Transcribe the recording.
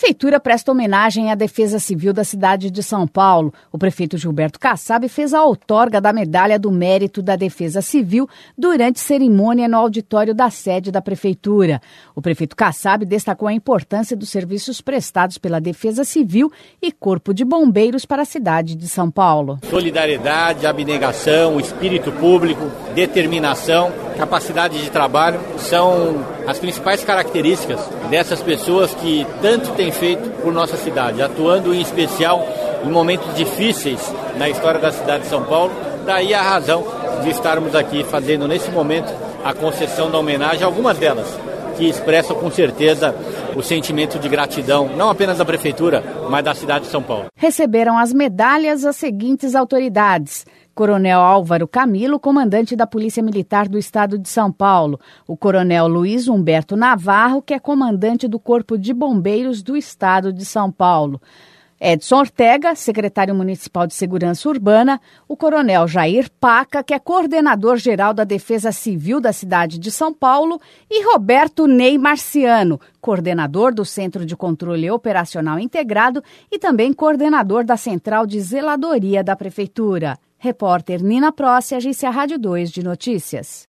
Prefeitura presta homenagem à Defesa Civil da cidade de São Paulo. O prefeito Gilberto Kassab fez a outorga da Medalha do Mérito da Defesa Civil durante cerimônia no auditório da sede da Prefeitura. O prefeito Kassab destacou a importância dos serviços prestados pela Defesa Civil e Corpo de Bombeiros para a cidade de São Paulo. Solidariedade, abnegação, espírito público, determinação, capacidade de trabalho são as principais características dessas pessoas que tanto têm feito por nossa cidade, atuando em especial em momentos difíceis na história da cidade de São Paulo. Daí a razão de estarmos aqui fazendo nesse momento a concessão da homenagem a algumas delas, que expressam com certeza o sentimento de gratidão, não apenas da Prefeitura, mas da cidade de São Paulo. Receberam as medalhas as seguintes autoridades: Coronel Álvaro Camilo, comandante da Polícia Militar do Estado de São Paulo; o Coronel Luiz Humberto Navarro, que é comandante do Corpo de Bombeiros do Estado de São Paulo; Edson Ortega, secretário municipal de Segurança Urbana; o Coronel Jair Paca, que é coordenador-geral da Defesa Civil da cidade de São Paulo; e Roberto Ney Marciano, coordenador do Centro de Controle Operacional Integrado e também coordenador da Central de Zeladoria da Prefeitura. Repórter Nina Prossi, Agência Rádio 2 de Notícias.